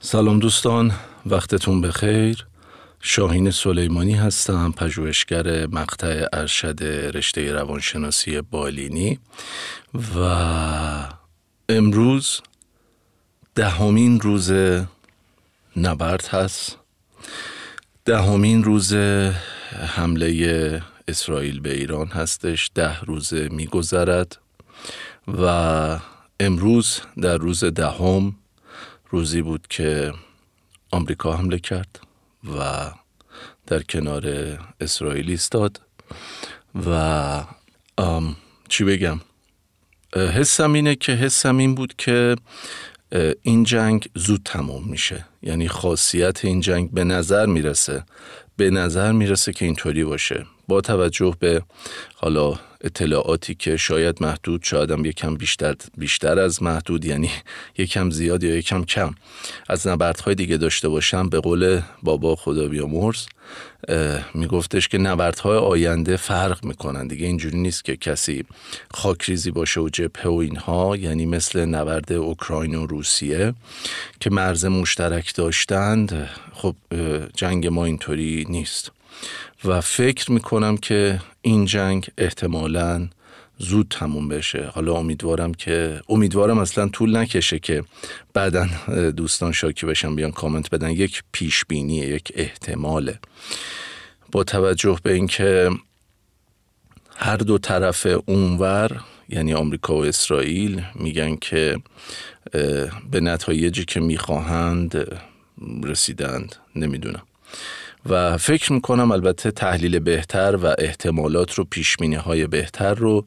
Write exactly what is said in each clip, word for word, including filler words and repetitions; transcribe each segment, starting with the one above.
سلام دوستان، وقتتون بخیر. شاهین سلیمانی هستم، پژوهشگر مقطع ارشد رشته روانشناسی بالینی و امروز دهمین روز نبرد هست، دهمین روز حمله اسرائیل به ایران هستش. ده روز می گذرد و امروز در روز دهم روزی بود که آمریکا حمله کرد و در کنار اسرائیل ایستاد و چی بگم، حسم اینه که حسم این بود که این جنگ زود تموم میشه. یعنی خاصیت این جنگ به نظر میرسه به نظر میرسه که اینطوری باشه، با توجه به حالا اطلاعاتی که شاید محدود، شاید هم یکم بیشتر بیشتر از محدود، یعنی یکم زیاد یا یکم کم از نبردهای دیگه داشته باشم. به قول بابا خدا بیامرز میگفتش که نبردهای آینده فرق میکنن دیگه. اینجوری نیست که کسی خاکریزی باشه و جبهه و اینها، یعنی مثل نبرد اوکراین و روسیه که مرز مشترک داشتند. خب جنگ ما اینطوری نیست و فکر میکنم که این جنگ احتمالاً زود تموم بشه. حالا امیدوارم که امیدوارم اصلا طول نکشه که بعداً دوستان شاکی بشن بیان کامنت بدن. یک پیش بینیه، یک احتماله، با توجه به اینکه هر دو طرف اونور، یعنی آمریکا و اسرائیل، میگن که به نتایجی که میخواهند رسیدند. نمیدونم و فکر میکنم البته تحلیل بهتر و احتمالات رو، پیشبینی های بهتر رو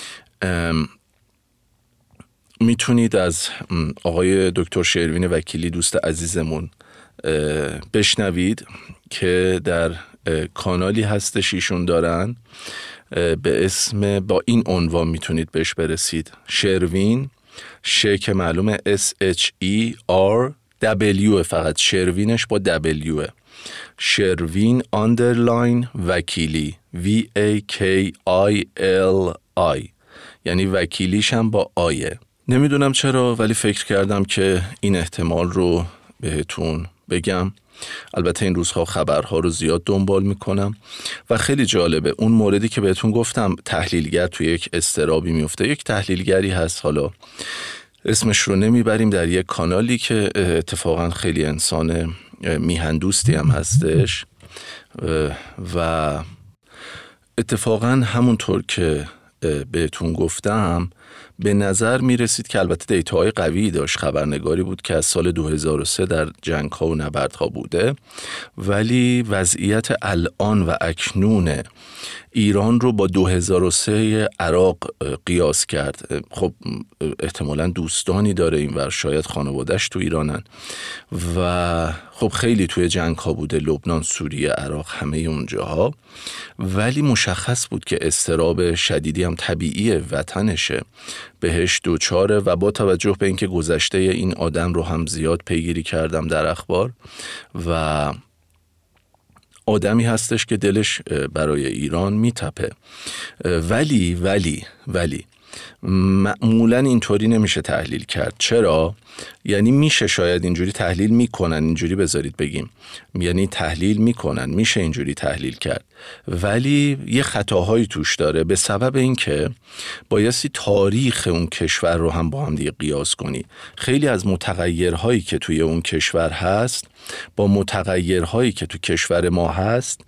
میتونید از آقای دکتر شروین وکیلی، دوست عزیزمون، بشنوید که در کانالی هستش ایشون دارن به اسم، با این عنوان میتونید بهش برسید، شروین، ش که معلومه اس اچ ای آر دبلیو، فقط شروینش با دبلیو، شروین آندرلاین وکیلی، وی ای کی آی ال آی، یعنی وکیلیش هم با آیه. نمیدونم چرا ولی فکر کردم که این احتمال رو بهتون بگم. البته این روزها خبرها رو زیاد دنبال میکنم و خیلی جالبه. اون موردی که بهتون گفتم تحلیلگر توی یک اضطرابی میفته. یک تحلیلگری هست، حالا اسمش رو نمیبریم، در یک کانالی که اتفاقا خیلی انسان میهندوستی هم هستش و اتفاقا همونطور که بهتون گفتم به نظر می رسید که البته دیتاهای قوی داشت. خبرنگاری بود که از سال دو هزار و سه در جنگ ها و نبرد ها بوده، ولی وضعیت الان و اکنون ایران رو با دو هزار و سه عراق قیاس کرد. خب احتمالاً دوستانی داره اینور، شاید خانواده‌اش تو ایرانن و خب خیلی توی جنگ ها بوده، لبنان، سوریه، عراق، همه اون جاها، ولی مشخص بود که اضطراب شدیدی هم طبیعیه، وطنشه، بهش دوچاره. و با توجه به اینکه گذشته این آدم رو هم زیاد پیگیری کردم در اخبار و آدمی هستش که دلش برای ایران میتپه، ولی ولی ولی معمولا اینطوری نمیشه تحلیل کرد. چرا؟ یعنی میشه شاید اینجوری تحلیل میکنن، اینجوری بذارید بگیم، یعنی تحلیل میکنن، میشه اینجوری تحلیل کرد، ولی یه خطاهایی توش داره به سبب اینکه بایستی تاریخ اون کشور رو هم با هم دیگه قیاس کنی. خیلی از متغیرهایی که توی اون کشور هست با متغیرهایی که تو کشور ما هست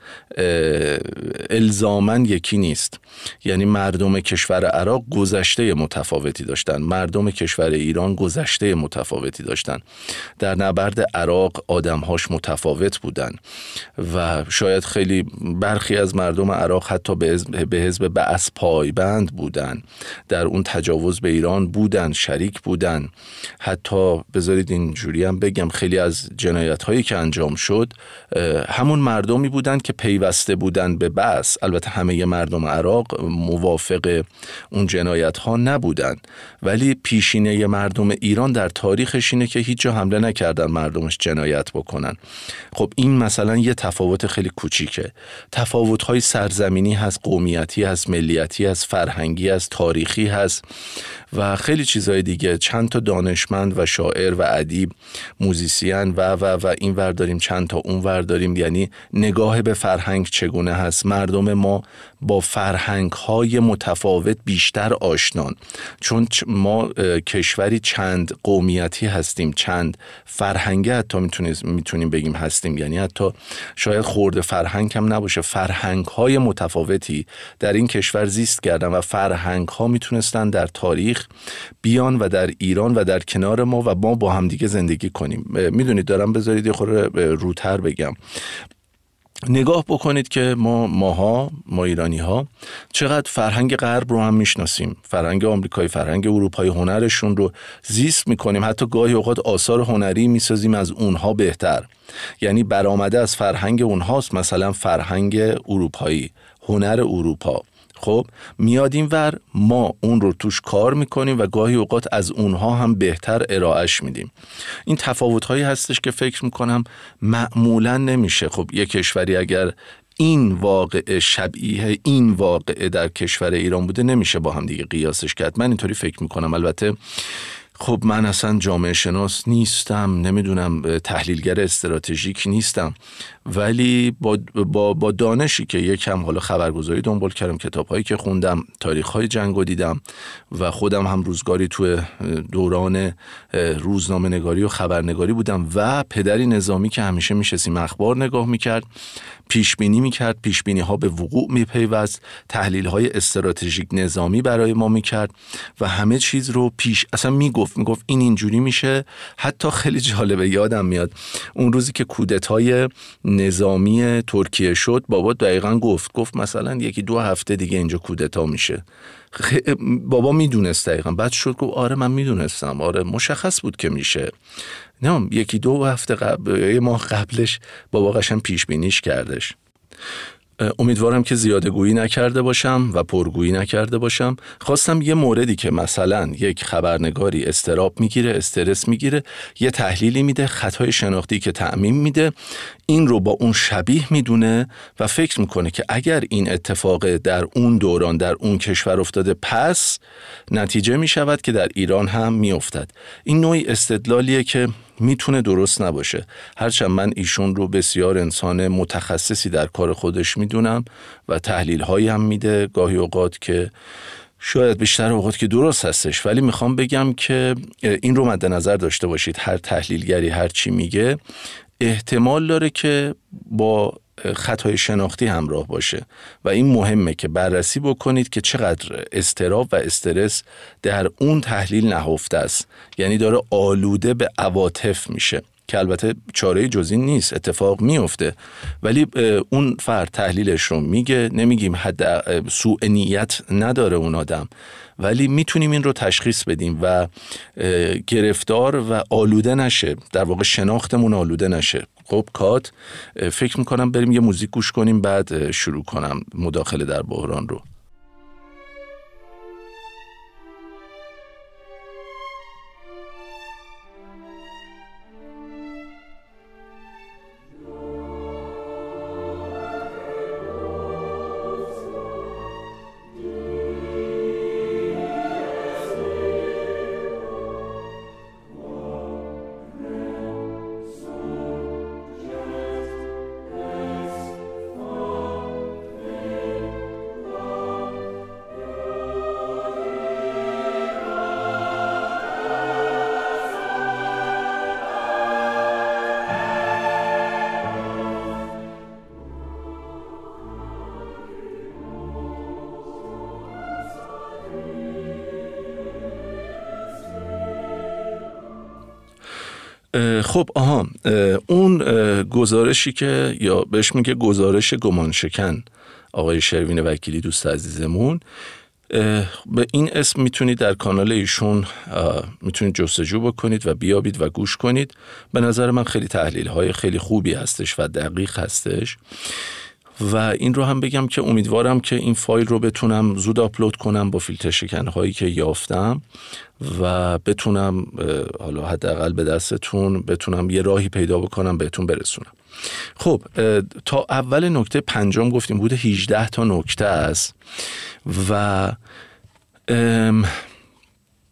الزاماً یکی نیست. یعنی مردم کشور عراق گذشته متفاوتی داشتن، مردم کشور ایران گذشته متفاوتی داشتن. در نبرد عراق آدمهاش متفاوت بودن و شاید خیلی برخی از مردم عراق حتی به حزب بعث پایبند بودن، در اون تجاوز به ایران بودن، شریک بودن. حتی بذارید اینجوری هم بگم، خیلی از جنایت هایی که انجام شد همون مردمی بودن که پیوسته بودن به بعث. البته همه مردم عراق موافق اون جنایت ها نبودن، ولی پیشینه مردم ایران در تاریخش اینه که هیچ جا حمله نکردن مردمش جنایت بکنن. خب این مثلا یه تفاوت خیلی کوچیکه. تفاوت های سرزمینی هست، قومیتی هست، ملیتی هست، فرهنگی هست، تاریخی هست و خیلی چیزهای دیگه، چند تا دانشمند و شاعر و ادیب، موزیسین و و و این ور داریم، چند تا اون ور داریم. یعنی نگاه به فرهنگ چگونه هست، مردم ما با فرهنگ های متفاوت بیشتر آشنان، چون ما کشوری چند قومیتی هستیم، چند فرهنگی حتی میتونیم بگیم هستیم. یعنی حتی شاید خورده فرهنگ هم نباشه، فرهنگ های متفاوتی در این کشور زیست کردن و فرهنگ ها میتونستن در تاریخ بیان و در ایران و در کنار ما و ما با هم دیگه زندگی کنیم. میدونید دارم، بذارید یه خورده روتر بگم. نگاه بکنید که ما ماها ما ایرانی ها چقدر فرهنگ غرب رو هم میشناسیم، فرهنگ آمریکایی، فرهنگ اروپایی، هنرشون رو زیست میکنیم، حتی گاهی اوقات آثار هنری میسازیم از اونها بهتر. یعنی برآمده از فرهنگ اونهاست، مثلا فرهنگ اروپایی، هنر اروپا. خب میاد این ور، ما اون رو توش کار میکنیم و گاهی اوقات از اونها هم بهتر ارائهش میدیم. این تفاوت‌هایی هستش که فکر میکنم معمولا نمیشه. خب یک کشوری اگر این واقعه شبیه این واقعه در کشور ایران بوده، نمیشه با هم دیگه قیاسش کرد. من اینطوری فکر میکنم. البته خب من اصلا جامعه شناس نیستم، نمیدونم، تحلیلگر استراتژیک نیستم، ولی با, با, با دانشی که یکم حالا خبرگزاری دنبال کردم، کتاب‌هایی که خوندم، تاریخ‌های جنگو دیدم و خودم هم روزگاری تو دوران روزنامه نگاری و خبرنگاری بودم و پدری نظامی که همیشه میشستیم اخبار نگاه میکرد، پیش بینی میکرد، پیش بینی ها به وقوع میپیوست، تحلیل های استراتژیک نظامی برای ما میکرد و همه چیز رو پیش اصلا میگفت میگفت این اینجوری میشه. حتی خیلی جالبه، یادم میاد اون روزی که کودتای نظامی ترکیه شد، بابا دقیقاً گفت گفت مثلا یکی دو هفته دیگه اینجا کودتا میشه. بابا میدونست دقیقاً. بعد شد گفت آره من میدونستم، آره مشخص بود که میشه. نه یکی دو هفته قبل، یه ماه قبلش بابا قشنگ پیش بینیش کردش. امیدوارم که زیاده گویی نکرده باشم و پرگویی نکرده باشم. خواستم یه موردی که مثلا یک خبرنگاری استراب میگیره، استرس میگیره، یه تحلیلی میده، خطای شناختی که تعمیم میده، این رو با اون شبیه میدونه و فکر میکنه که اگر این اتفاق در اون دوران در اون کشور افتاده، پس نتیجه میشود که در ایران هم میافتد. این نوعی استدلالیه که میتونه درست نباشه. هرچند من ایشون رو بسیار انسان متخصصی در کار خودش میدونم و تحلیل هایی هم میده گاهی اوقات که شاید بیشتر اوقات که درست هستش، ولی میخوام بگم که این رو مد نظر داشته باشید. هر تحلیلگری هر چی میگه احتمال داره که با خطای شناختی همراه باشه و این مهمه که بررسی بکنید که چقدر اضطراب و استرس در اون تحلیل نهفته است، یعنی داره آلوده به عواطف میشه، که البته چاره جز این نیست، اتفاق میفته، ولی اون فرد تحلیلش رو میگه، نمیگیم حد سوء نیت نداره اون آدم، ولی میتونیم این رو تشخیص بدیم و گرفتار و آلوده نشه، در واقع شناختمون آلوده نشه. خب کات فکر میکنم بریم یه موزیک گوش کنیم، بعد شروع کنم مداخله در بحران رو. خب آها اون گزارشی که یا بهش میگه گزارش گمان شکن آقای شروین وکیلی دوست عزیزمون، به این اسم میتونید در کانال ایشون میتونید جستجو بکنید و بیابید و گوش کنید. به نظر من خیلی تحلیل های خیلی خوبی هستش و دقیق هستش و این رو هم بگم که امیدوارم که این فایل رو بتونم زود آپلود کنم با فیلتر شکن هایی که یافتم و بتونم حالا حداقل به دستتون بتونم یه راهی پیدا بکنم بهتون برسونم. خب تا اول نکته پنجم گفتیم بوده هجده تا نکته است و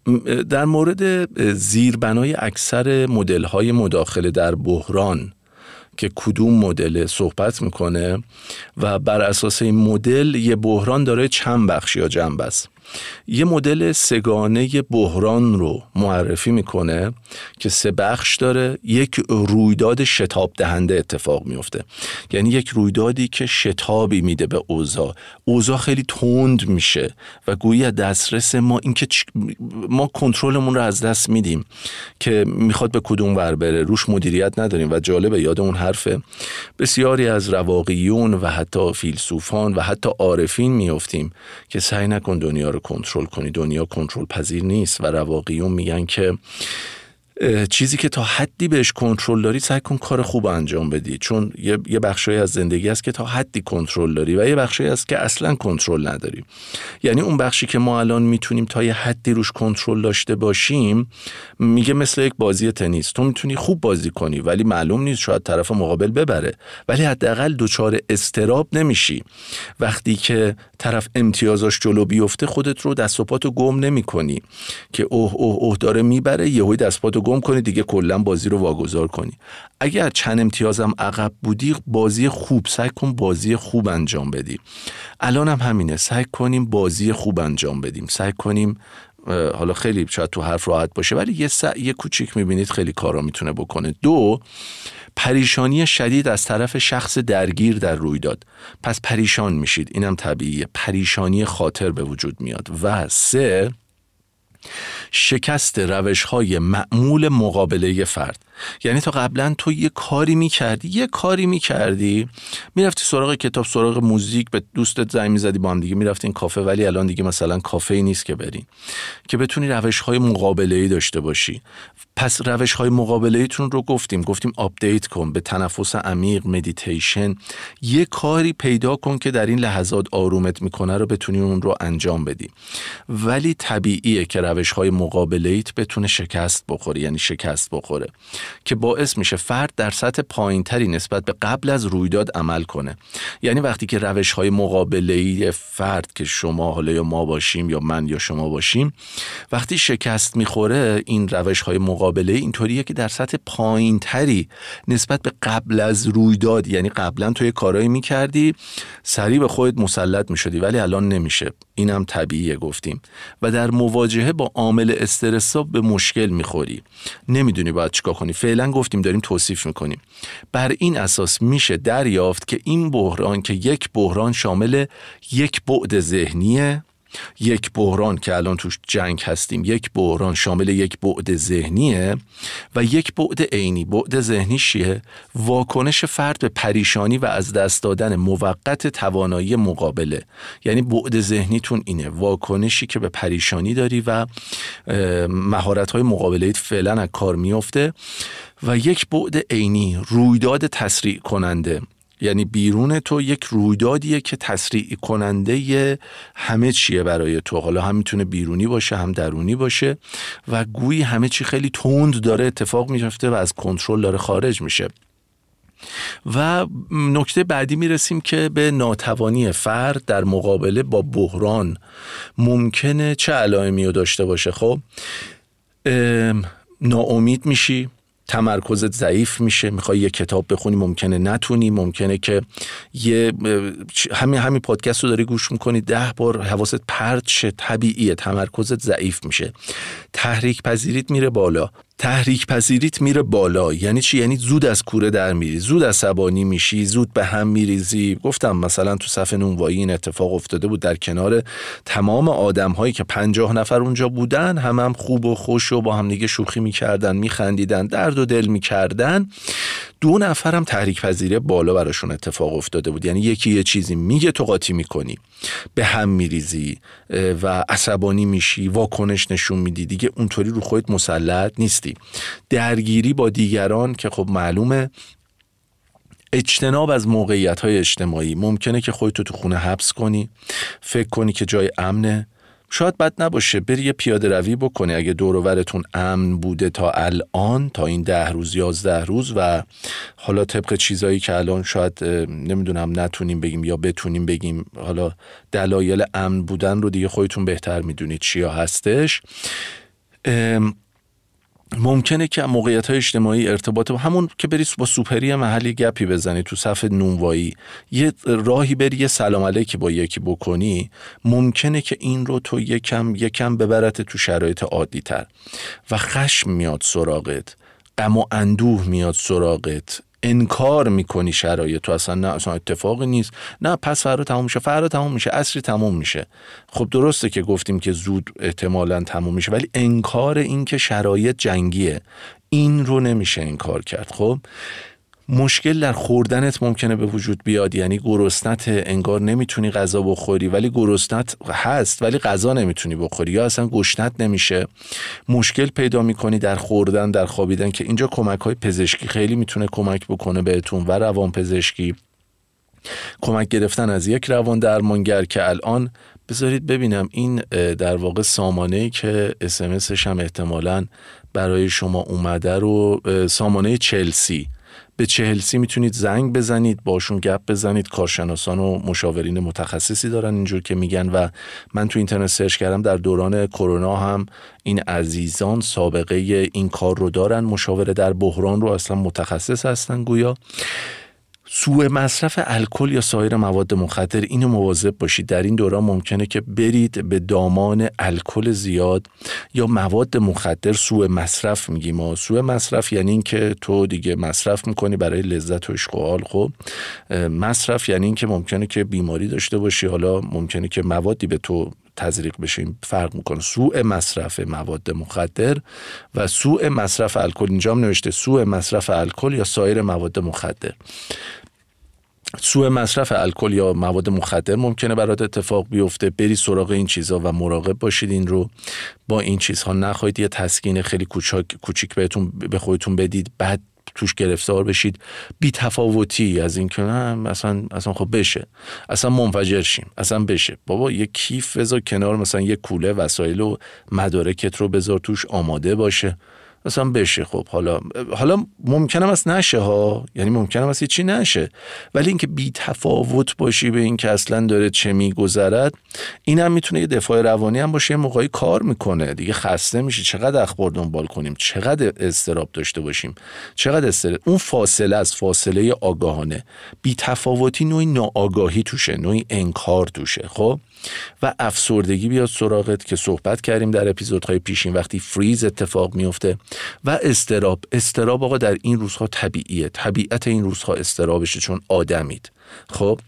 در مورد زیربنای اکثر مدل‌های مداخله در بحران که کدوم مدل صحبت میکنه و بر اساس این مدل یه بحران داره چند بخش یا جنبه است. یه مدل سگانه بحران رو معرفی میکنه که سه بخش داره. یک رویداد شتاب دهنده اتفاق میفته، یعنی یک رویدادی که شتابی میده به اوضاع، اوضاع خیلی تند میشه و گویی از دسترس ما، این که ما کنترلمون رو از دست میدیم که میخواد به کدوم ور بره، روش مدیریت نداریم. و جالبه یاد اون حرف بسیاری از رواقیون و حتی فیلسوفان و حتی عارفین میافتیم که سعی نکن دنیا رو کنترل کنی، دنیا کنترل پذیر نیست. و رواقیون میگن که چیزی که تا حدی بهش کنترل داری سعی کن کار خوب انجام بدی، چون یه یه بخشی از زندگی هست که تا حدی کنترل داری و یه بخشی هست که اصلا کنترل نداری. یعنی اون بخشی که ما الان میتونیم تا یه حدی روش کنترل داشته باشیم، میگه مثل یک بازی تنیس، تو میتونی خوب بازی کنی ولی معلوم نیست شاید طرف مقابل ببره، ولی حداقل دچار اضطراب نمیشی. وقتی که طرف امتیازش جلو بیفته خودت رو دست و پاتو گم نمی‌کنی که اوه اوه اوه داره میبره، یهو دست پاتو گم کنی دیگه کلا بازی رو واگذار کنی. اگر چند امتیازم عقب بودی، بازی خوب سعی کن بازی خوب انجام بدی. الان هم همینه، سعی کنیم بازی خوب انجام بدیم، سعی کنیم. حالا خیلی شاید تو حرف راحت باشه ولی یه سعی کوچیک میبینید خیلی کارا میتونه بکنه. دو، پریشانی شدید از طرف شخص درگیر در رویداد، پس پریشان میشید، اینم طبیعیه، پریشانی خاطر به وجود میاد. و سه، شکست روش‌های معمول مقابله فرد، یعنی تا قبلا تو یه کاری میکردی یه کاری میکردی میرفتی سراغ کتاب، سراغ موزیک، به دوستت زنگ میزدی، با هم دیگه میرفتین کافه، ولی الان دیگه مثلا کافه ای نیست که برین، که بتونی روش‌های مقابله‌ای داشته باشی. پس روش‌های مقابله‌ایتون رو گفتیم گفتیم آپدیت کن، به تنفس عمیق، مدیتیشن، یه کاری پیدا کن که در این لحظات آرومت میکنه رو بتونی اون رو انجام بدی. ولی طبیعیه که روش‌های مقابله‌ایت بتونه شکست بخوره، یعنی شکست بخوره، که باعث میشه فرد در سطح پایین‌تری نسبت به قبل از رویداد عمل کنه. یعنی وقتی که روش‌های مقابله‌ای فرد که شما حالا یا ما باشیم یا من یا شما باشیم، وقتی شکست میخوره، این روش‌های مقابله‌ای اینطوریه که در سطح پایین‌تری نسبت به قبل از رویداد، یعنی قبلا تو یه کارایی میکردی سریع به خودت مسلط میشدی ولی الان نمیشه، اینم طبیعیه گفتیم. و در مواجهه با عامل استرس به مشکل میخوری، نمیدونی باید چیکار کنی. فعلا گفتیم داریم توصیف میکنیم. بر این اساس میشه دریافت که این بحران که یک بحران شامل یک بعد ذهنیه، یک بحران که الان توش جنگ هستیم، یک بحران شامل یک بعد ذهنیه و یک بعد عینی. بعد ذهنی چیه؟ واکنش فرد به پریشانی و از دست دادن موقت توانایی مقابله. یعنی بعد ذهنیتون اینه، واکنشی که به پریشانی داری و مهارت‌های مقابله‌ایت فعلا از کار میفته. و یک بعد عینی، رویداد تسریع کننده، یعنی بیرون تو یک رویدادیه که تسریع کننده همه چیه برای تو، حالا هم میتونه بیرونی باشه هم درونی باشه و گویی همه چی خیلی تند داره اتفاق میفته و از کنترل داره خارج میشه. و نکته بعدی میرسیم که به ناتوانی فرد در مقابله با بحران ممکنه چه علائمی رو داشته باشه. خب ناامید میشی، تمرکزت ضعیف میشه، میخوای یه کتاب بخونی ممکنه نتونی، ممکنه که یه همین همین پادکست رو داری گوش میکنی ده بار حواست پرت شه، طبیعیه، تمرکزت ضعیف میشه، تحریک پذیریت میره بالا. تحریک پذیریت میره بالا یعنی چی؟ یعنی زود از کوره در میری، زود عصبانی میشی، زود به هم میریزی. گفتم مثلا تو صف نونوایی این اتفاق افتاده بود، در کنار تمام آدم هایی که پنجاه نفر اونجا بودن، هم هم خوب و خوش و با هم دیگه شوخی میکردن، میخندیدن، درد و دل میکردن، دو نفرم تحریک پذیری بالا براشون اتفاق افتاده بود. یعنی یکی یه چیزی میگه تو قاطی میکنی، به هم میریزی و عصبانی میشی، واکنش نشون میدی، دیگه اونطوری رو خودت مسلط نیستی. درگیری با دیگران که خب معلومه، اجتناب از موقعیت‌های اجتماعی، ممکنه که خودتو تو خونه حبس کنی، فکر کنی که جای امنه، شاید بد نباشه بری یه پیاده روی بکنی اگه دور و برتون امن بوده تا الان، تا این ده روز یازده روز، و حالا طبق چیزایی که الان شاید نمیدونم نتونیم بگیم یا بتونیم بگیم، حالا دلایل امن بودن رو دیگه خودتون بهتر میدونید چیا هستش. ممکنه که موقعیت‌های اجتماعی ارتباط با همون که بری با سوپری محلی گپی بزنی تو صف نونوایی، یه راهی بری یه سلام علیکی با یکی بکنی، ممکنه که این رو تو یکم یکم ببرت تو شرایط عادی تر و خشم میاد سراغت، غم و اندوه میاد سراغت، انکار میکنی شرایط، تو اصلا نه اصلا اتفاقی نیست، نه پس فردا تموم میشه، فردا تموم میشه، عصری تموم میشه. خب درسته که گفتیم که زود احتمالاً تموم میشه، ولی انکار این که شرایط جنگیه، این رو نمیشه انکار کرد. خب مشکل در خوردنت ممکنه به وجود بیاد، یعنی گرسنت، انگار نمیتونی غذا بخوری ولی گرسنت هست ولی غذا نمیتونی بخوری، یا اصلا گشنت نمیشه. مشکل پیدا میکنی در خوردن، در خوابیدن، که اینجا کمک‌های پزشکی خیلی میتونه کمک بکنه بهتون و روان پزشکی. کمک گرفتن از یک روان درمانگر که الان بذارید ببینم این در واقع سامانه‌ای که اس ام اسش هم احتمالاً برای شما اومده رو، سامانه چلسی، به چلسی میتونید زنگ بزنید، باشون گپ بزنید. کارشناسان و مشاورین متخصصی دارن اینجور که میگن و من تو اینترنت سرچ کردم، در دوران کرونا هم این عزیزان سابقه این کار رو دارن، مشاوره در بحران رو اصلا متخصص هستن گویا. سوء مصرف الکل یا سایر مواد مخدر، اینو مواظب باشید. در این دوران ممکنه که برید به دامان الکل زیاد یا مواد مخدر سوء مصرف میگیم ما. سوء مصرف یعنی این که تو دیگه مصرف میکنی برای لذت و عشق و حال. خب مصرف یعنی این که ممکنه که بیماری داشته باشی، حالا ممکنه که موادی به تو تزریق بشه، فرق میکنه. سوء مصرف مواد مخدر و سوء مصرف الکل، اینجا هم نوشته سوء مصرف الکل یا سایر مواد مخدر. سوء مصرف الکل یا مواد مخدر ممکنه برات اتفاق بیفته، بری سراغ این چیزا و مراقب باشید این رو با این چیزها نخواهید یه تسکین خیلی کوچیک کوچیک بهتون به خودتون بدید، بعد توش گرفتار بشید. بی تفاوتی از این که اصلا اصلا خب بشه، اصلا منفجر شیم، اصلا بشه. بابا یه کیف بذار کنار، مثلا یه کوله وسایل و مدارکت رو بذار توش آماده باشه، مثلا بشه. خب حالا حالا ممکنه است نشه ها، یعنی ممکنه است چی نشه، ولی اینکه بی تفاوت باشی به این که اصلا داره چه میگذرد، این هم میتونه یه دفاع روانی هم باشه. یه موقعی کار میکنه دیگه، خسته میشی، چقدر اخبار دنبال کنیم، چقدر اضطراب داشته باشیم، چقدر اضطراب. اون فاصله از فاصله آگاهانه، بی تفاوتی نوعی ناآگاهی توشه، نوعی انکار توشه. خب و افسردگی بیاد سراغت که صحبت کردیم در اپیزودهای پیشین، وقتی فریز اتفاق میفته. و اضطراب، اضطراب آقا در این روزها طبیعیه، طبیعت این روزها اضطرابشه چون آدمید. خب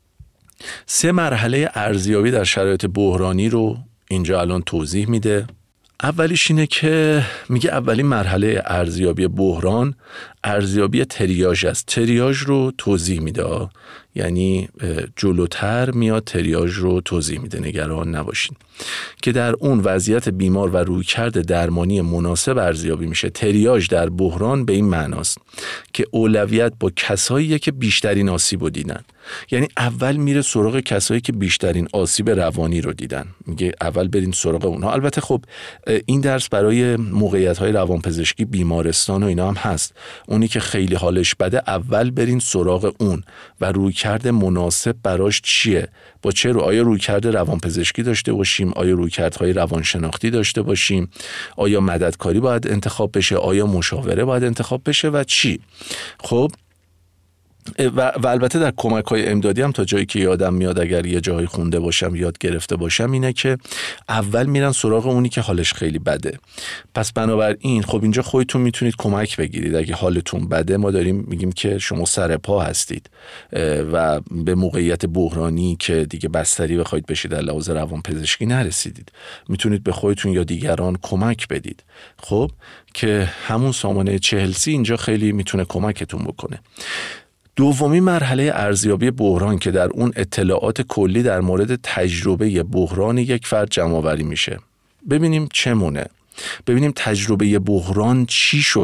سه مرحله ارزیابی در شرایط بحرانی رو اینجا الان توضیح میده. اولیش اینه که میگه اولین مرحله ارزیابی بحران ارزیابی تریاژ است. تریاژ رو توضیح میده، یعنی جلوتر میاد تریاژ رو توضیح میده، نگران نباشین، که در اون وضعیت بیمار و رویکرد درمانی مناسب ارزیابی میشه. تریاژ در بحران به این معناست که اولویت با کساییه که بیشترین آسیب رو دیدن. یعنی اول میره سراغ کسایی که بیشترین آسیب روانی رو دیدن، میگه اول برین سراغ اونها. البته خب این درس برای موقعیت‌های روانپزشکی بیمارستان و اینا هم هست. اونی که خیلی حالش بده اول برین سراغ اون و رویکرد مناسب براش چیه، با چه رو، آیا رویکرد روانپزشکی داشته باشیم، آیا رویکردهای روانشناختی داشته باشیم، آیا مددکاری باید انتخاب بشه، آیا مشاوره باید انتخاب بشه و چی. خب و, و البته در کمک‌های امدادی هم تا جایی که یادم میاد، اگر یه جایی خونده باشم یاد گرفته باشم، اینه که اول میرن سراغ اونی که حالش خیلی بده. پس بنابراین خب اینجا خودتون میتونید کمک بگیرید. اگه حالتون بده، ما داریم میگیم که شما سر پا هستید و به موقعیت بحرانی که دیگه بستری بخواید بشید در لحاظ روانپزشکی نرسیدید، میتونید به خودتون یا دیگران کمک بدید. خب که همون سامانه چهلسی اینجا خیلی میتونه کمکتون بکنه. دومی مرحله ارزیابی بحران که در اون اطلاعات کلی در مورد تجربه بحران یک فرد جمع آوری میشه. ببینیم چه مونه، ببینیم تجربه بحران چی شده،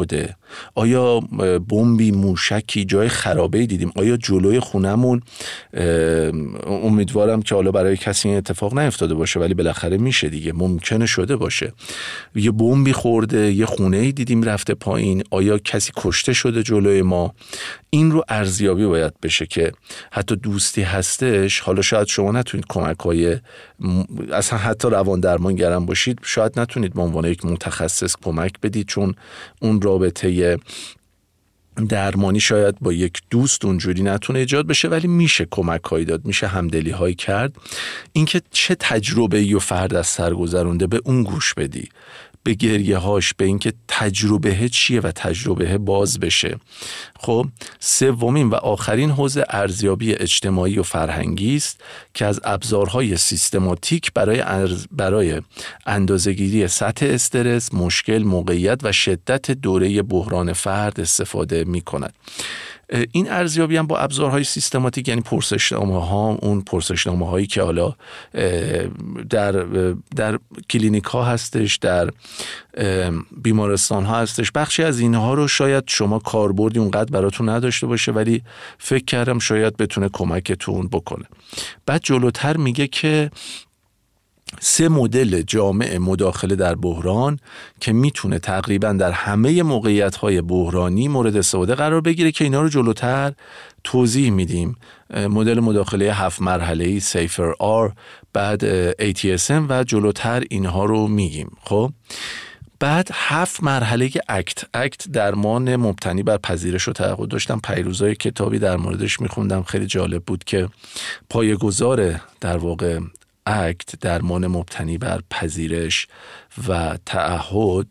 آیا بمبی، موشکی، جای خرابه‌ای دیدیم؟ آیا جلوی خونمون، امیدوارم که حالا برای کسی این اتفاق نیفتاده باشه ولی بالاخره میشه دیگه، ممکنه شده باشه، یه بمبی خورده، یه خونه‌ای دیدیم رفته پایین، آیا کسی کشته شده جلوی ما؟ این رو ارزیابی باید بشه که حتی دوستی هستش، حالا شاید شما نتونید کمک‌های اصلا حتی روان درمانگرم باشید، شاید نتونید به عنوان یک متخصص کمک بدید، چون اون رابطه درمانی شاید با یک دوست اونجوری نتونه ایجاد بشه، ولی میشه کمک هایی داد، میشه همدلی هایی کرد. اینکه چه تجربه ای و فرد از سر گذرونده به اون گوش بدی، به گریه هاش، به اینکه تجربه چیه و تجربه باز بشه. خب سومین و آخرین حوزه ارزیابی اجتماعی و فرهنگی است که از ابزارهای سیستماتیک برای ارز... برای اندازه‌گیری سطح استرس، مشکل، موقعیت و شدت دوره بحران فرد استفاده می‌کند. این ارزیابی هم با ابزارهای سیستماتیک، یعنی پرسشنامه‌ها، اون پرسشنامه‌هایی که حالا در در کلینیک ها هستش، در بیمارستان ها هستش، بخشی از اینها رو شاید شما کاربردی اونقدر براتون نداشته باشه ولی فکر کردم شاید بتونه کمکتون بکنه. بعد جلوتر میگه که سه مدل جامع مداخله در بحران که میتونه تقریبا در همه موقعیت‌های بحرانی مورد استفاده قرار بگیره که اینا رو جلوتر توضیح میدیم. مدل مداخله هفت مرحله‌ای سیفر آر، بعد ای تی اس ام و جلوتر اینها رو میگیم. خب بعد هفت مرحله اکت اکت درمان مبتنی بر پذیرش و تعهد. داشتم پیروزای کتابی در موردش میخوندم، خیلی جالب بود که پایه‌گذار در واقع اکت درمان مبتنی بر پذیرش و تعهد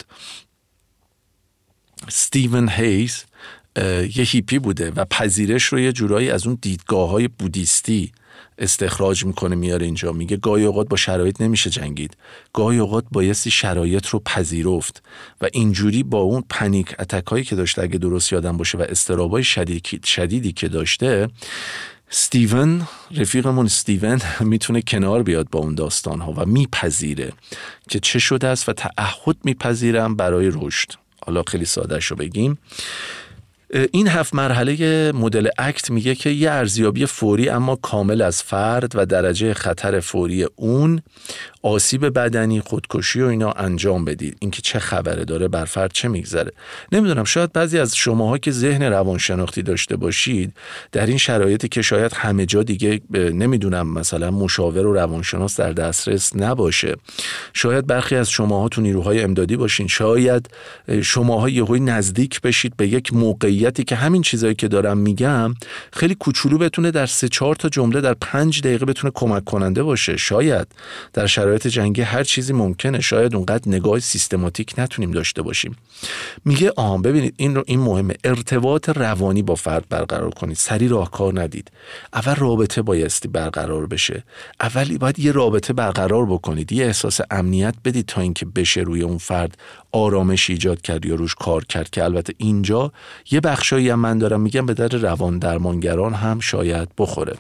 استیون هیز یه هیپی بوده و پذیرش رو یه جورایی از اون دیدگاه‌های بودیستی استخراج میکنه میاره اینجا. میگه گاهی اوقات با شرایط نمیشه جنگید، گاهی اوقات بایستی شرایط رو پذیرفت و اینجوری با اون پنیک اتک هایی که داشته، اگه درست یادم باشه، و اضطرابای شدید شدیدی که داشته، استیون رفیقمون استیون میتونه کنار بیاد با اون داستان ها و میپذیره که چه شده است و تعهد میپذیرم برای رشد. حالا خیلی سادهش رو بگیم، این هفت مرحله مدل اکت میگه که یه ارزیابی فوری اما کامل از فرد و درجه خطر فوری اون، آسیب بدنی، خودکشی و اینا انجام بدید. اینکه چه خبره داره بر فرد، چه میگذره. نمیدونم، شاید بعضی از شماها که ذهن روانشناختی داشته باشید در این شرایطی که شاید همه جا دیگه نمیدونم مثلا مشاور و روانشناس در دسترس نباشه، شاید برخی از شماها تو نیروهای امدادی باشین، شاید شماها یهویی نزدیک بشید به یک موقعیتی که همین چیزایی که دارم میگم خیلی کوچولو بتونه در سه چهار تا جمله در پنج دقیقه بتونه کمک کننده باشه. شاید در شرایط جنگی هر چیزی ممکنه، شاید اونقدر نگاه سیستماتیک نتونیم داشته باشیم. میگه آها ببینید این رو این مهمه، ارتباط روانی با فرد برقرار کنید، سری راهکار ندید. اول رابطه بایستی برقرار بشه، اولی باید یه رابطه برقرار بکنید، یه احساس امنیت بدید تا اینکه بشه روی اون فرد آرامش ایجاد کرد یا روش کار کرد، که البته اینجا یه بخشایی هم من دارم میگم به درد روان درمانگران هم شاید بخوره.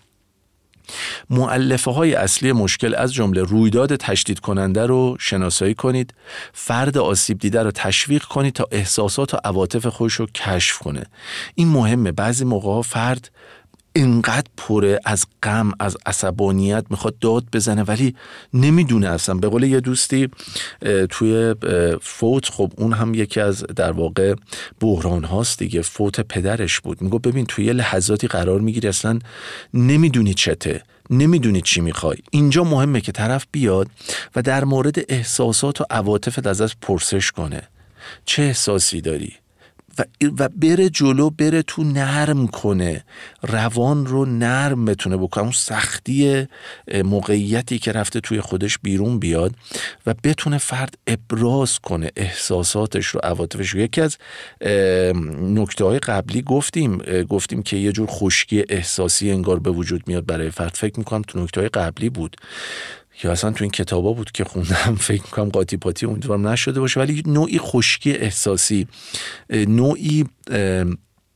مؤلفه های اصلی مشکل از جمله رویداد تشدید کننده رو شناسایی کنید، فرد آسیب دیده رو تشویق کنید تا احساسات و عواطف خودش رو کشف کنه. این مهمه. بعضی موقع فرد اینقدر پره از غم، از عصبانیت، میخواد داد بزنه ولی نمیدونه اصلا. به قول یه دوستی توی فوت، خب اون هم یکی از در واقع بحران هاست دیگه، فوت پدرش بود، میگو ببین توی یه لحظاتی قرار میگیری اصلا نمیدونی چته، نمیدونی چی میخوای. اینجا مهمه که طرف بیاد و در مورد احساسات و عواطفت ازش پرسش کنه، چه احساسی داری، و و بره جلو، بره تو، نرم کنه، روان رو نرم بتونه بکنه، اون سختی موقعیتی که رفته توی خودش بیرون بیاد و بتونه فرد ابراز کنه احساساتش رو، عواطفش رو. یکی از نکته‌های قبلی گفتیم گفتیم که یه جور خشکی احساسی انگار به وجود میاد برای فرد. فکر میکنم تو نکته‌های قبلی بود یا اصلا تو این کتابا بود که خوندم، فکر میکنم قاطی پاتی امیدوارم نشده باشه، ولی نوعی خشکی احساسی، نوعی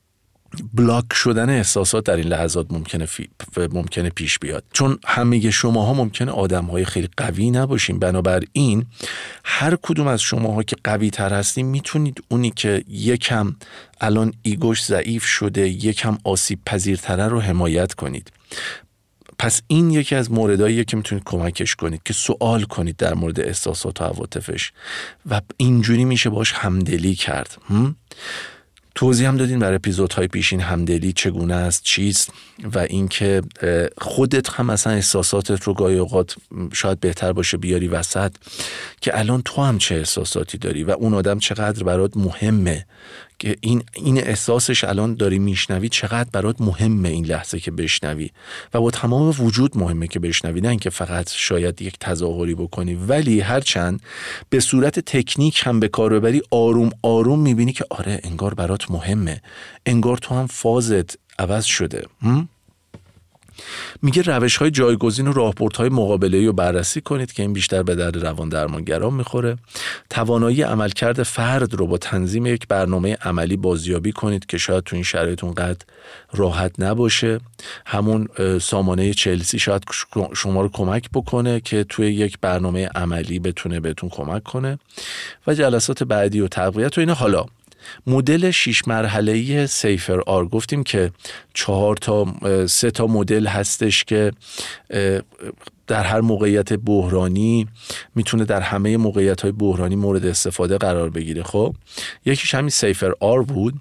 بلاک شدن احساسات در این لحظات ممکنه فی... ممکنه پیش بیاد، چون همه شماها ممکنه آدم‌های خیلی قوی نباشین. بنابراین هر کدوم از شماها که قوی تر هستین میتونید اونی که یکم الان ایگوش ضعیف شده، یکم آسیب پذیرتره رو حمایت کنید. پس این یکی از مورداییه که میتونید کمکش کنید که سوال کنید در مورد احساسات و عواطفش و اینجوری میشه باش همدلی کرد. هم؟ توضیح هم دادین در اپیزودهای پیشین همدلی چگونه است، چیست و اینکه خودت هم مثلا احساساتت رو گاهی اوقات شاید بهتر باشه بیاری وسط که الان تو هم چه احساساتی داری و اون آدم چقدر برات مهمه که این این احساسش الان داری میشنوی چقدر برات مهمه این لحظه که بشنوی و با تمام وجود مهمه که بشنوی، نه اینکه فقط شاید یک تظاهری بکنی. ولی هرچند به صورت تکنیک هم به کار ببری، آروم آروم میبینی که آره انگار برات مهمه، انگار تو هم فازت عوض شده. هم؟ میگه روش‌های جایگزین و راهبردهای مقابله‌ای رو بررسی کنید که این بیشتر به درد روان درمانگران میخوره. توانایی عملکرد فرد رو با تنظیم یک برنامه عملی بازیابی کنید که شاید تو این شرایط اونقدر راحت نباشه. همون سامانه چلسی شاید شما رو کمک بکنه که توی یک برنامه عملی بتونه بهتون کمک کنه. و جلسات بعدی و تقویت و اینا. حالا مدل شش مرحله‌ای سیفر آر گفتیم که چهار تا سه تا مدل هستش که در هر موقعیت بحرانی میتونه در همه موقعیت‌های بحرانی مورد استفاده قرار بگیره. خب یکیش همین سیفر آر بود،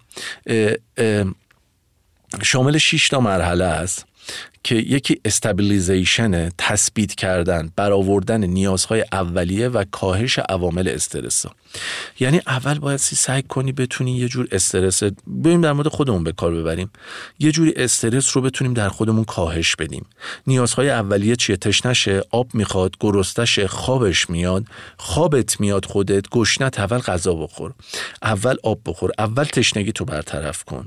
شامل شش تا مرحله است که یکی استابیلیزیشن، تثبیت کردن، برآوردن نیازهای اولیه و کاهش عوامل استرس. یعنی اول باید سعی کنی بتونی یه جور استرس، بریم در مورد خودمون به کار ببریم، یه جوری استرس رو بتونیم در خودمون کاهش بدیم. نیازهای اولیه چیه؟ تشنشه، آب میخواد، گرسنشه، خوابش میاد، خوابت میاد، خودت گشنت، اول غذا بخور، اول آب بخور، اول تشنگی تو برطرف کن،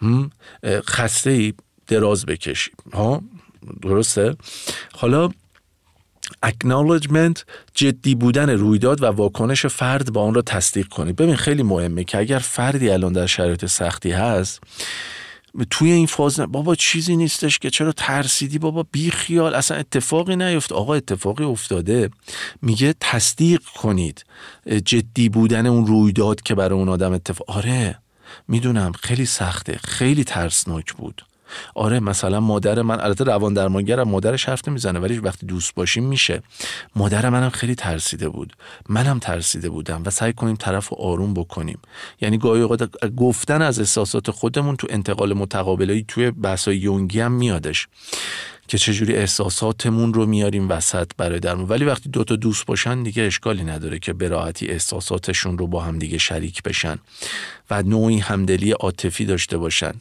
خسته ای دراز بکشی. ها درسته؟ حالا acknowledgement، جدی بودن رویداد و واکنش فرد با آن را تصدیق کنید. ببین خیلی مهمه که اگر فردی الان در شرایط سختی هست، توی این فاز بابا چیزی نیستش که چرا ترسیدی، بابا بی خیال، اصلا اتفاقی نیفت. آقا اتفاقی افتاده. میگه تصدیق کنید جدی بودن اون رویداد که برای اون آدم اتفاق. آره میدونم خیلی سخته، خیلی ترسناک بود. آره مثلا مادر من، البته روان درمانگرم، مادرش حرف نمیزنه ولی وقتی دوست باشیم میشه. مادر منم خیلی ترسیده بود، منم ترسیده بودم و سعی کنیم طرف رو آروم بکنیم. یعنی گاهی اوقات گفتن از احساسات خودمون تو انتقال متقابلی توی بحث‌های یونگی هم میادش که چجوری احساساتمون رو میاریم وسط برای درمون. ولی وقتی دو تا دوست باشن دیگه اشکالی نداره که به راحتی احساساتشون رو با هم دیگه شریک بشن و نوعی همدلی عاطفی داشته باشن.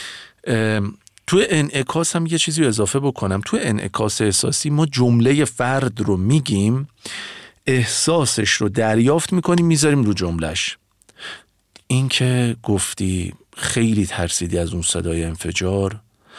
توی انعکاس هم یه چیزی رو اضافه بکنم. توی انعکاس احساسی ما جمله فرد رو میگیم، احساسش رو دریافت میکنیم، میذاریم رو جملهش. این که گفتی خیلی ترسیدی از اون صدای انفجار،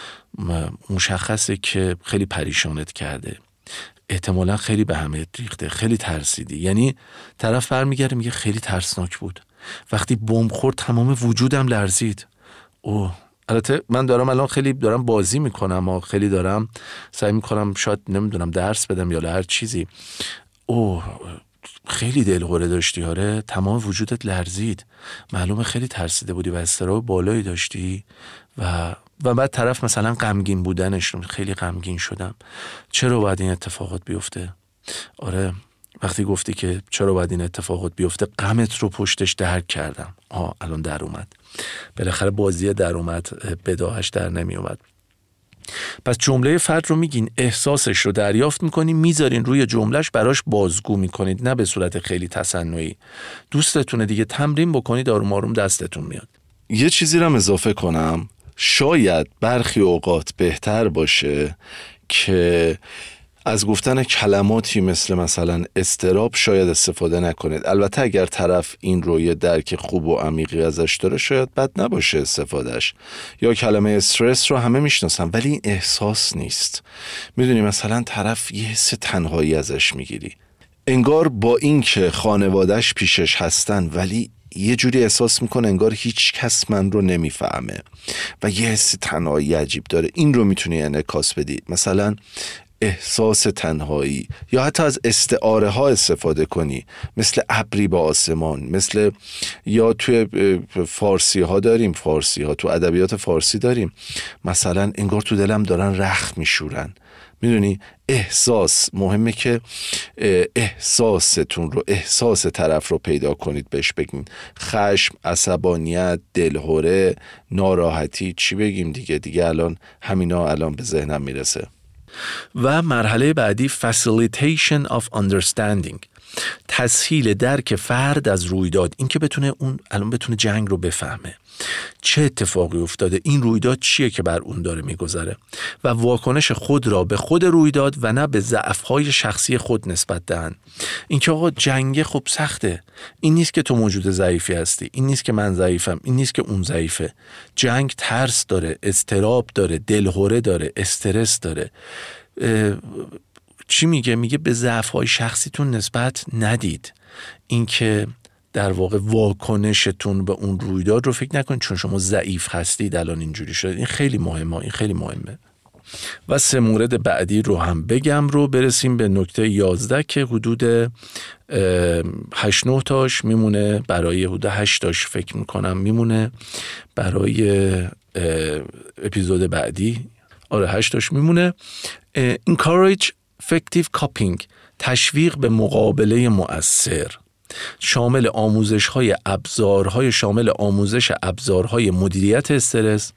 مشخصه که خیلی پریشانت کرده، احتمالا خیلی به همه ریخته، خیلی ترسیدی. یعنی طرف برمیگرده میگه خیلی ترسناک بود، وقتی بمب خورد تمام وجودم لرزید. اوه، البته من دارم الان خیلی دارم بازی میکنم و خیلی دارم سعی میکنم شاید نمیدونم درس بدم یا هر چیزی. اوه خیلی دلهره داشتی، آره تمام وجودت لرزید، معلومه خیلی ترسیده بودی و اضطراب بالایی داشتی. و و بعد طرف مثلا غمگین بودنش رو، خیلی غمگین شدم، چرا باید این اتفاقات بیفته؟ آره وقتی گفتی که چرا باید این اتفاقات بیفته، غمت رو پشتش درک کردم. آه الان در اومد، بالاخره بازی در اومد، بداهش در نمی اومد. پس جمله فرد رو میگین، احساسش رو دریافت میکنین، میذارین روی جملهش، براش بازگو میکنید، نه به صورت خیلی تصنعی. دوستتونه دیگه، تمرین بکنید، آروم آروم دستتون میاد. یه چیزی رو اضافه کنم، شاید برخی اوقات بهتر باشه که از گفتن کلماتی مثل مثلا استراب شاید استفاده نکنید. البته اگر طرف این رو یه درک خوب و عمیقی ازش داره شاید بد نباشه استفادهش. یا کلمه استرس رو همه میشناسن ولی این احساس نیست. میدونی مثلا طرف یه حس تنهایی ازش میگیری، انگار با این که خانوادهش پیشش هستن ولی یه جوری احساس میکنه انگار هیچ کس من رو نمیفهمه و یه حس تنهایی عجیب داره. این رو میتونی انعکاس بدی، مثلا احساس تنهایی، یا حتی از استعاره ها استفاده کنی، مثل ابری با آسمان، مثل یا توی فارسی ها داریم، فارسی ها تو ادبیات فارسی داریم، مثلا انگار تو دلم دارن رخت میشورن. میدونی احساس مهمه که احساستون رو، احساس طرف رو پیدا کنید، بهش بگین خشم، عصبانیت، دلهره، ناراحتی، چی بگیم دیگه دیگه الان همینا الان به ذهنم میرسه. و مرحله بعدی facilitation of understanding، تسهیل درک فرد از رویداد، این که بتونه اون الان بتونه جنگ رو بفهمه، چه اتفاقی افتاده، این رویداد چیه که بر اون داره میگذره و واکنش خود را به خود رویداد و نه به ضعف‌های شخصی خود نسبت دهن. این که آقا جنگ خب سخته، این نیست که تو موجود ضعیفی هستی، این نیست که من ضعیفم، این نیست که اون ضعیفه. جنگ ترس داره، اضطراب داره، دلهره داره، استرس داره. چی میگه؟ میگه به ضعف‌های شخصیتون نسبت ندید. این که در واقع واکنشتون به اون رویداد رو فکر نکنید چون شما ضعیف هستید الان اینجوری شد. این خیلی مهمه، این خیلی مهمه. و سه مورد بعدی رو هم بگم رو برسیم به نکته یازده که حدود هشت نه تاش میمونه برای حدود هشت تاش فکر میکنم میمونه برای اپیزود بعدی. آره هشت تاش میمونه. encourage effective coping، تشویق به مقابله مؤثر، شامل آموزش‌های ابزارهای شامل آموزش ابزارهای مدیریت استرس،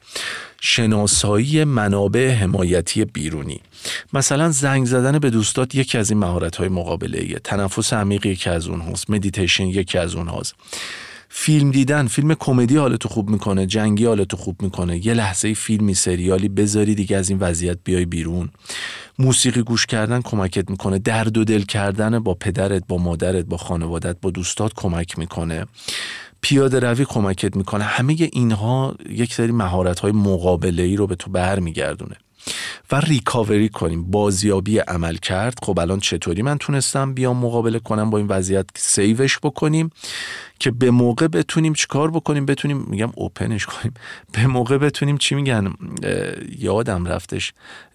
شناسایی منابع حمایتی بیرونی. مثلا زنگ زدن به دوستات یکی از این مهارت‌های مقابله‌ایه، تنفس عمیق یکی از اونهاست، مدیتیشن یکی از اونهاست. فیلم دیدن، فیلم کمدی حالتو خوب میکنه، جنگی حالتو خوب میکنه، یه لحظه فیلمی سریالی بذاری دیگه از این وضعیت بیای بیرون. موسیقی گوش کردن کمکت میکنه، درد و دل کردن با پدرت، با مادرت، با خانوادت، با دوستات کمک میکنه، پیاده روی کمکت میکنه. همه اینها یک سری مهارت‌های مقابله‌ای رو به تو برمیگردونه. و ریکاوری کنیم، بازیابی عمل کرد. خب الان چطوری من تونستم بیام مقابله کنم با این وضعیت، سیوش بکنیم که به موقع بتونیم چیکار بکنیم، بتونیم میگم اوپنش کنیم، به موقع بتونیم چی میگن، یادم رفتش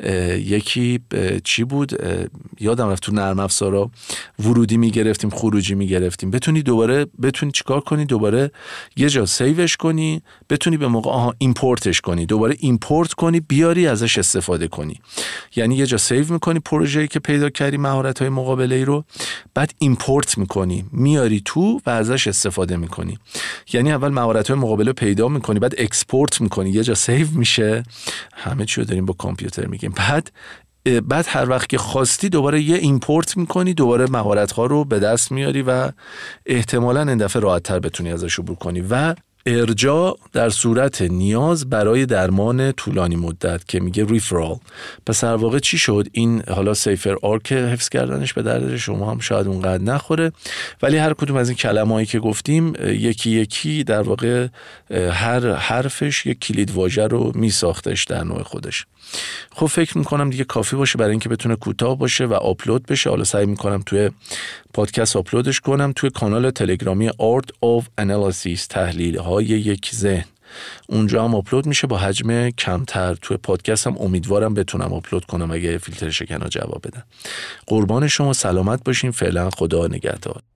یکی چی بود، یادم رفت تو نرم افزارا ورودی میگرفتیم خروجی میگرفتیم، بتونی دوباره بتونی چیکار کنی، دوباره یه جا سیوش کنی، بتونی به موقع آها ایمپورتش کنی، دوباره ایمپورت کنی بیاری ازش استفاده کنی. یعنی یه جا سیو میکنی پروژه‌ای که پیدا کردی مهارت‌های مقابله‌ای رو، بعد ایمپورت میکنی میاری تو و ازش استفاده میکنی. یعنی اول مهارت‌های مقابله پیدا میکنی، بعد اکسپورت میکنی، یه جا سیو میشه، همه چی رو داریم با کامپیوتر میگیم، بعد بعد هر وقت که خواستی دوباره یه ایمپورت میکنی، دوباره مهارت‌ها رو به دست میاری و احتمالاً این دفعه راحت‌تر بتونی ازش عبور کنی. و ارجاع در صورت نیاز برای درمان طولانی مدت که میگه ریفرال. پس در واقع چی شد؟ این حالا سیفر آرک حفظ کردنش به درد شما هم شاید اونقدر نخوره، ولی هر کدوم از این کلمه‌ای که گفتیم یکی یکی در واقع هر حرفش یک کلید واژه رو میساختش در نوع خودش. خب فکر میکنم دیگه کافی باشه برای اینکه بتونه کوتاه باشه و آپلود بشه. حالا سعی میکنم توی پادکست آپلودش کنم، توی کانال تلگرامی Art of Analysis، تحلیل های یک ذهن، اونجا هم آپلود میشه با حجم کمتر. توی پادکست هم امیدوارم بتونم آپلود کنم اگه فیلتر شکن‌ها جواب بدن. قربان شما، سلامت باشین. فعلا خدا نگهدار.